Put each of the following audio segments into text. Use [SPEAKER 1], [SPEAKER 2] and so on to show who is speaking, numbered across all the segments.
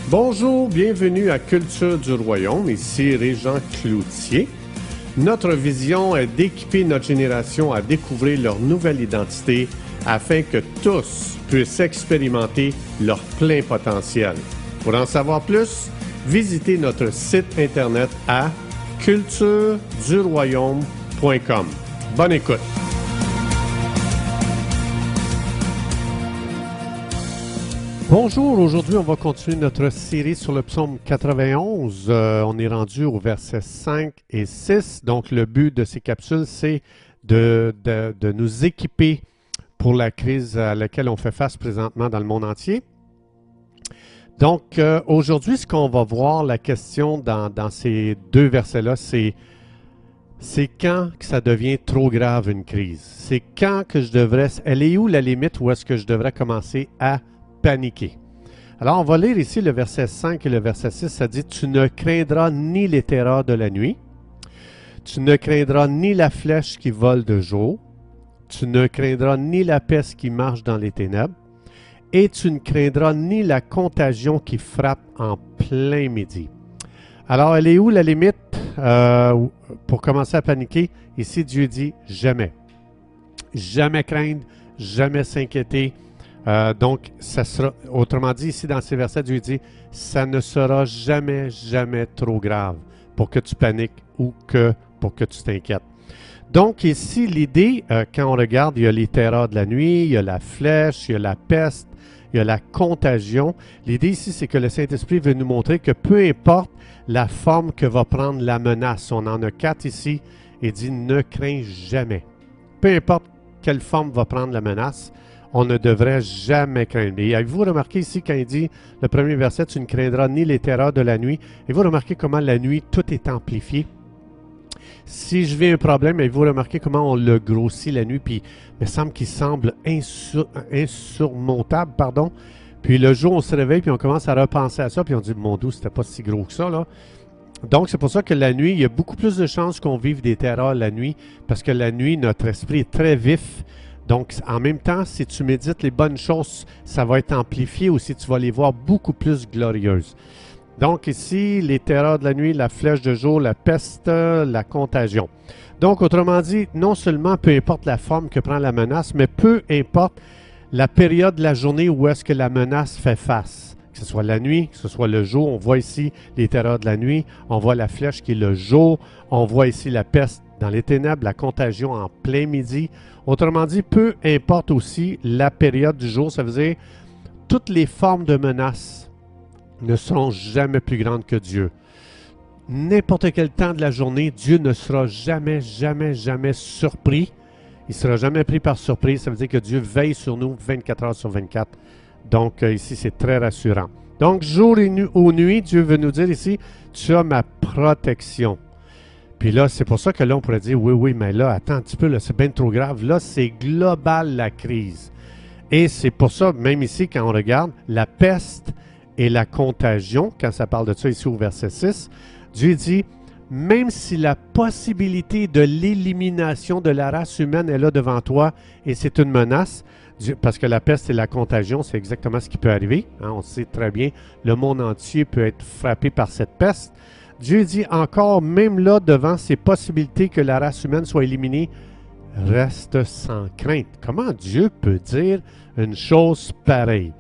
[SPEAKER 1] Bonjour, bienvenue à Culture du Royaume, ici Régent Cloutier. Notre vision est d'équiper notre génération à découvrir leur nouvelle identité afin que tous puissent expérimenter leur plein potentiel. Pour en savoir plus, visitez notre site internet à cultureduroyaume.com. Bonne écoute! Bonjour, aujourd'hui on va continuer notre série sur le psaume 91. On est rendu au verset 5 et 6. Donc le but de ces capsules, c'est de nous équiper pour la crise à laquelle on fait face présentement dans le monde entier. Donc aujourd'hui, ce qu'on va voir, la question dans ces deux versets-là, c'est quand que ça devient trop grave une crise. C'est quand que je devrais... Elle est où la limite où est-ce que je devrais commencer à paniquer. Alors, on va lire ici le verset 5 et le verset 6. Ça dit « Tu ne craindras ni les terreurs de la nuit, tu ne craindras ni la flèche qui vole de jour, tu ne craindras ni la peste qui marche dans les ténèbres, et tu ne craindras ni la contagion qui frappe en plein midi. » Alors, elle est où la limite pour commencer à paniquer? Ici, Dieu dit « Jamais. Jamais craindre, jamais s'inquiéter. » Donc, ça sera, autrement dit, ici dans ces versets, Dieu dit, ça ne sera jamais, jamais trop grave pour que tu paniques ou pour que tu t'inquiètes. Donc, ici, l'idée, quand on regarde, il y a les terreurs de la nuit, il y a la flèche, il y a la peste, il y a la contagion. L'idée ici, c'est que le Saint-Esprit veut nous montrer que peu importe la forme que va prendre la menace, on en a 4 ici, et dit, ne crains jamais. Peu importe quelle forme va prendre la menace, on ne devrait jamais craindre. Et avez-vous remarqué ici, quand il dit, le premier verset, tu ne craindras ni les terreurs de la nuit, avez-vous remarqué comment la nuit, tout est amplifié? Si je vis un problème, avez-vous remarqué comment on le grossit la nuit, puis il me semble qu'il semble insurmontable, pardon. Puis le jour, on se réveille, puis on commence à repenser à ça, puis on dit, mon Dieu, c'était pas si gros que ça, là. Donc, c'est pour ça que la nuit, il y a beaucoup plus de chances qu'on vive des terreurs la nuit, parce que la nuit, notre esprit est très vif. Donc, en même temps, si tu médites les bonnes choses, ça va être amplifié aussi, tu vas les voir beaucoup plus glorieuses. Donc, ici, les terreurs de la nuit, la flèche de jour, la peste, la contagion. Donc, autrement dit, non seulement peu importe la forme que prend la menace, mais peu importe la période de la journée où est-ce que la menace fait face. Que ce soit la nuit, que ce soit le jour, on voit ici les terreurs de la nuit, on voit la flèche qui est le jour, on voit ici la peste dans les ténèbres, la contagion en plein midi. Autrement dit, peu importe aussi la période du jour, ça veut dire toutes les formes de menaces ne seront jamais plus grandes que Dieu. N'importe quel temps de la journée, Dieu ne sera jamais, jamais, jamais surpris. Il ne sera jamais pris par surprise. Ça veut dire que Dieu veille sur nous 24 heures sur 24. Donc ici, c'est très rassurant. Donc, jour et nuit, Dieu veut nous dire ici, tu as ma protection. Puis là, c'est pour ça que là, on pourrait dire, oui, mais là, attends un petit peu, là, c'est bien trop grave. Là, c'est global, la crise. Et c'est pour ça, même ici, quand on regarde, la peste et la contagion, quand ça parle de ça ici au verset 6, Dieu dit, même si la possibilité de l'élimination de la race humaine est là devant toi, et c'est une menace, parce que la peste et la contagion, c'est exactement ce qui peut arriver. Hein, on sait très bien, le monde entier peut être frappé par cette peste. Dieu dit encore, même là, devant ces possibilités que la race humaine soit éliminée, reste sans crainte. Comment Dieu peut dire une chose pareille?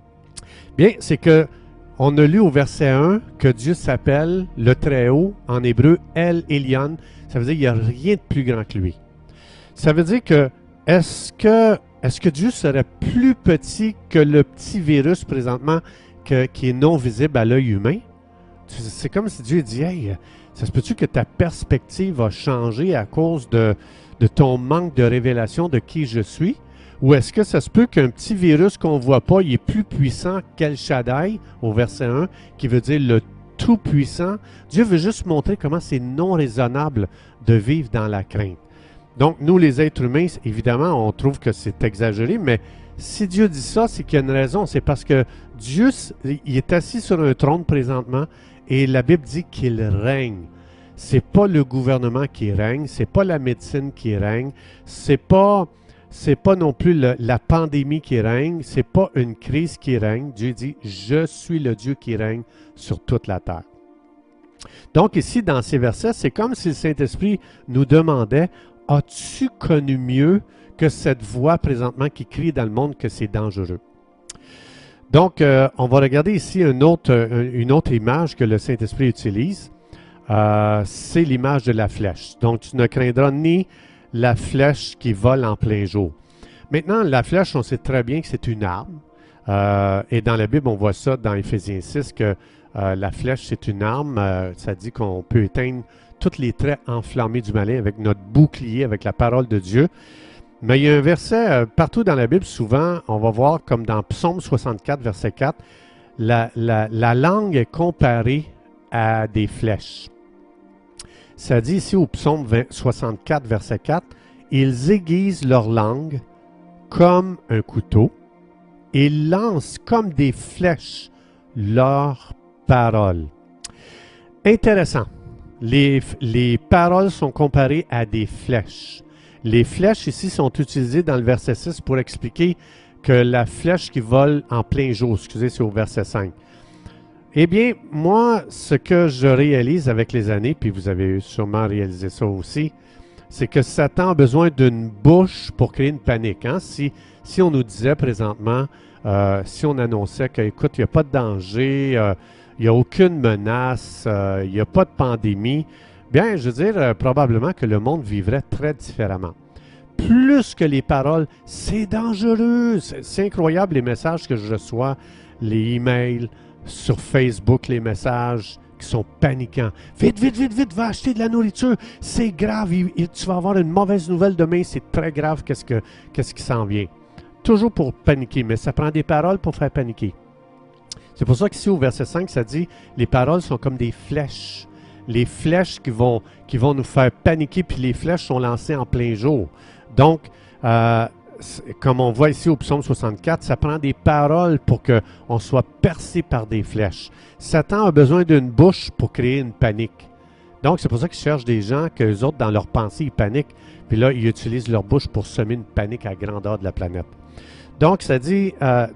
[SPEAKER 1] Bien, c'est que on a lu au verset 1 que Dieu s'appelle le Très-Haut, en hébreu, El Elyon. Ça veut dire qu'il n'y a rien de plus grand que lui. Ça veut dire que, est-ce que Dieu serait plus petit que le petit virus présentement qui est non visible à l'œil humain? C'est comme si Dieu dit, hey, ça se peut-tu que ta perspective a changé à cause de ton manque de révélation de qui je suis? Ou est-ce que ça se peut qu'un petit virus qu'on ne voit pas, il est plus puissant qu'El Shaddai, au verset 1, qui veut dire le Tout-Puissant? Dieu veut juste montrer comment c'est non raisonnable de vivre dans la crainte. Donc, nous, les êtres humains, évidemment, on trouve que c'est exagéré, mais si Dieu dit ça, c'est qu'il y a une raison. C'est parce que Dieu, il est assis sur un trône présentement, et la Bible dit qu'il règne. C'est pas le gouvernement qui règne, c'est pas la médecine qui règne, c'est pas c'est pas non plus la pandémie qui règne, c'est pas une crise qui règne. Dieu dit, je suis le Dieu qui règne sur toute la terre. Donc ici, dans ces versets, c'est comme si le Saint-Esprit nous demandait, as-tu connu mieux que cette voix présentement qui crie dans le monde que c'est dangereux? Donc, on va regarder ici une autre image que le Saint-Esprit utilise. C'est l'image de la flèche. Donc, tu ne craindras ni la flèche qui vole en plein jour. Maintenant, la flèche, on sait très bien que c'est une arme. Et dans la Bible, on voit ça dans Éphésiens 6, que la flèche, c'est une arme. Ça dit qu'on peut éteindre tous les traits enflammés du malin avec notre bouclier, avec la parole de Dieu. Mais il y a un verset, partout dans la Bible, souvent, on va voir, comme dans Psaume 64, verset 4, la langue est comparée à des flèches. Ça dit ici au Psaume 64, verset 4, « Ils aiguisent leur langue comme un couteau, et ils lancent comme des flèches leurs paroles. » Intéressant. Les paroles sont comparées à des flèches. Les flèches ici sont utilisées dans le verset 6 pour expliquer que la flèche qui vole en plein jour, excusez, c'est au verset 5. Eh bien, moi, ce que je réalise avec les années, puis vous avez sûrement réalisé ça aussi, c'est que Satan a besoin d'une bouche pour créer une panique. Hein? Si on nous disait présentement, si on annonçait qu'écoute, il n'y a pas de danger, il n'y a aucune menace, il n'y a pas de pandémie, bien, je veux dire, probablement que le monde vivrait très différemment. Plus que les paroles, c'est dangereux, c'est incroyable les messages que je reçois, les emails, sur Facebook, les messages qui sont paniquants. Vite, vite, vite, vite, va acheter de la nourriture. C'est grave, tu vas avoir une mauvaise nouvelle demain, c'est très grave, qu'est-ce qui s'en vient. Toujours pour paniquer, mais ça prend des paroles pour faire paniquer. C'est pour ça qu'ici au verset 5, ça dit, les paroles sont comme des flèches. Les flèches qui vont nous faire paniquer, puis les flèches sont lancées en plein jour. Donc, comme on voit ici au psaume 64, ça prend des paroles pour qu'on soit percé par des flèches. Satan a besoin d'une bouche pour créer une panique. Donc, c'est pour ça qu'ils cherchent des gens qu'eux autres, dans leurs pensées, ils paniquent. Puis là, ils utilisent leur bouche pour semer une panique à grandeur de la planète. Donc, ça dit,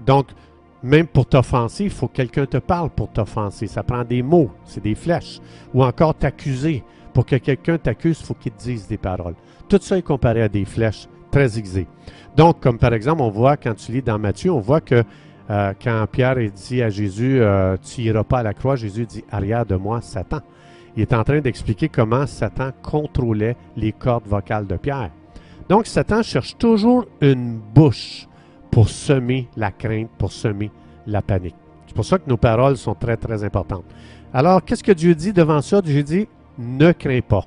[SPEAKER 1] même pour t'offenser, il faut que quelqu'un te parle pour t'offenser. Ça prend des mots, c'est des flèches. Ou encore t'accuser. Pour que quelqu'un t'accuse, il faut qu'il te dise des paroles. Tout ça est comparé à des flèches très aiguisées. Donc, comme par exemple, on voit, quand tu lis dans Matthieu, on voit que quand Pierre dit à Jésus, tu n'iras pas à la croix, Jésus dit, arrière de moi, Satan. Il est en train d'expliquer comment Satan contrôlait les cordes vocales de Pierre. Donc, Satan cherche toujours une bouche pour semer la crainte, pour semer la panique. C'est pour ça que nos paroles sont très, très importantes. Alors, qu'est-ce que Dieu dit devant ça? Dieu dit, ne crains pas.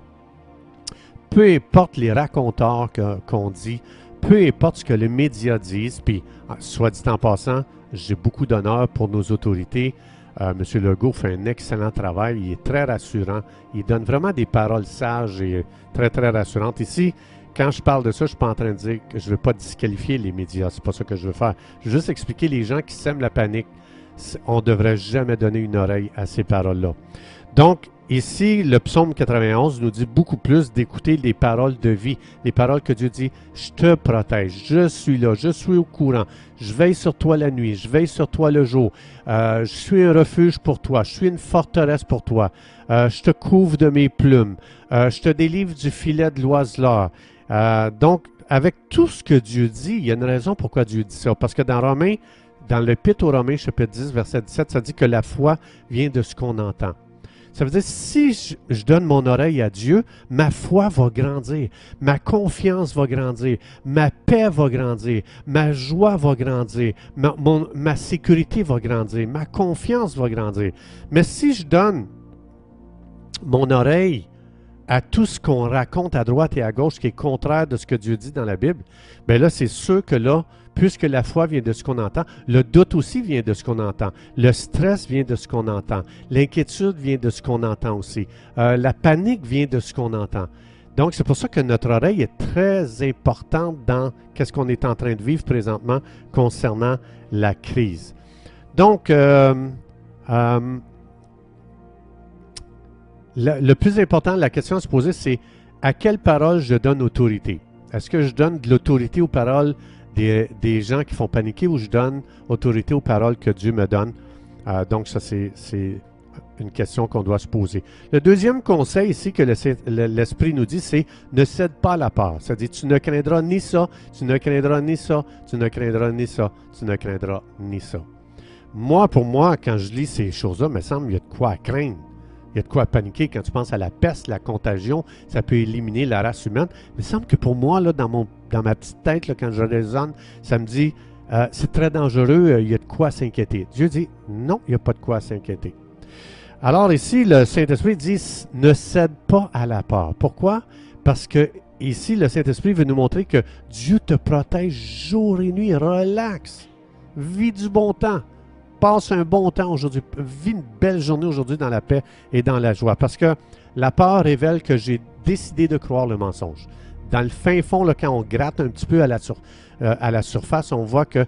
[SPEAKER 1] Peu importe les raconteurs qu'on dit, peu importe ce que les médias disent, puis, soit dit en passant, j'ai beaucoup d'honneur pour nos autorités. M. Legault fait un excellent travail, il est très rassurant, il donne vraiment des paroles sages et très, très rassurantes. Ici, quand je parle de ça, je ne suis pas en train de dire que je ne veux pas disqualifier les médias, c'est pas ça que je veux faire. Je veux juste expliquer les gens qui sèment la panique. On ne devrait jamais donner une oreille à ces paroles-là. Donc, ici, le psaume 91 nous dit beaucoup plus d'écouter les paroles de vie, les paroles que Dieu dit, je te protège, je suis là, je suis au courant, je veille sur toi la nuit, je veille sur toi le jour, je suis un refuge pour toi, je suis une forteresse pour toi, je te couvre de mes plumes, je te délivre du filet de l'oiseleur. Donc, avec tout ce que Dieu dit, il y a une raison pourquoi Dieu dit ça, parce que dans Romains, dans l'Épître aux Romains, chapitre 10, verset 17, ça dit que la foi vient de ce qu'on entend. Ça veut dire, si je donne mon oreille à Dieu, ma foi va grandir, ma confiance va grandir, ma paix va grandir, ma joie va grandir, ma sécurité va grandir, ma confiance va grandir. Mais si je donne mon oreille à tout ce qu'on raconte à droite et à gauche qui est contraire de ce que Dieu dit dans la Bible, bien là, c'est sûr que là, puisque la foi vient de ce qu'on entend, le doute aussi vient de ce qu'on entend, le stress vient de ce qu'on entend, l'inquiétude vient de ce qu'on entend aussi, la panique vient de ce qu'on entend. Donc, c'est pour ça que notre oreille est très importante dans ce qu'on est en train de vivre présentement concernant la crise. Donc, le plus important, la question à se poser, c'est à quelle parole je donne autorité? Est-ce que je donne de l'autorité aux paroles des gens qui font paniquer ou je donne autorité aux paroles que Dieu me donne? Donc, ça, c'est une question qu'on doit se poser. Le deuxième conseil ici que l'Esprit nous dit, c'est ne cède pas à la peur. C'est-à-dire, tu ne craindras ni ça, tu ne craindras ni ça, tu ne craindras ni ça, tu ne craindras ni ça. Moi, pour moi, quand je lis ces choses-là, il me semble qu'il y a de quoi à craindre. Il y a de quoi à paniquer quand tu penses à la peste, la contagion, ça peut éliminer la race humaine. Mais il me semble que pour moi, là, dans ma petite tête, là, quand je raisonne, ça me dit, c'est très dangereux, il y a de quoi s'inquiéter. Dieu dit, non, il n'y a pas de quoi s'inquiéter. Alors ici, le Saint-Esprit dit, ne cède pas à la peur. Pourquoi? Parce que ici, le Saint-Esprit veut nous montrer que Dieu te protège jour et nuit. Relax. Vis du bon temps. Passe un bon temps aujourd'hui. Vis une belle journée aujourd'hui dans la paix et dans la joie. Parce que la peur révèle que j'ai décidé de croire le mensonge. Dans le fin fond, là, quand on gratte un petit peu à la surface, on voit que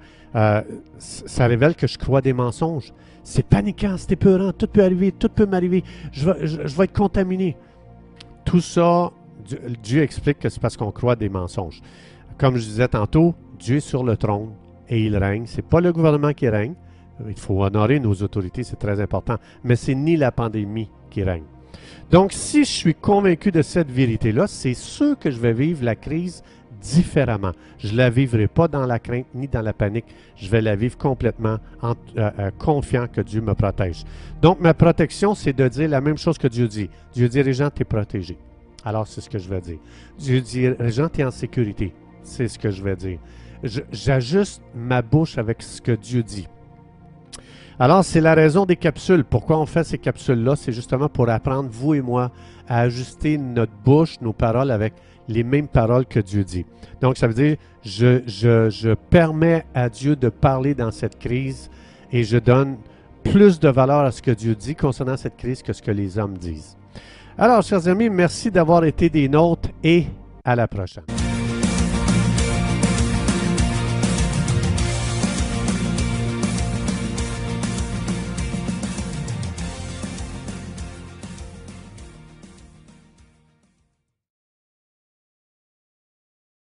[SPEAKER 1] ça révèle que je crois des mensonges. C'est paniquant, c'est épeurant, tout peut arriver, tout peut m'arriver, je vais être contaminé. Tout ça, Dieu explique que c'est parce qu'on croit des mensonges. Comme je disais tantôt, Dieu est sur le trône et il règne. Ce n'est pas le gouvernement qui règne. Il faut honorer nos autorités, c'est très important. Mais ce n'est ni la pandémie qui règne. Donc, si je suis convaincu de cette vérité-là, c'est sûr que je vais vivre la crise différemment. Je ne la vivrai pas dans la crainte ni dans la panique. Je vais la vivre complètement confiant que Dieu me protège. Donc, ma protection, c'est de dire la même chose que Dieu dit. Dieu dit, Régent, tu es protégé. Alors, c'est ce que je vais dire. Dieu dit, Régent, tu es en sécurité. C'est ce que je vais dire. J'ajuste ma bouche avec ce que Dieu dit. Alors, c'est la raison des capsules. Pourquoi on fait ces capsules-là? C'est justement pour apprendre, vous et moi, à ajuster notre bouche, nos paroles avec les mêmes paroles que Dieu dit. Donc, ça veut dire, je permets à Dieu de parler dans cette crise et je donne plus de valeur à ce que Dieu dit concernant cette crise que ce que les hommes disent. Alors, chers amis, merci d'avoir été des nôtres et à la prochaine.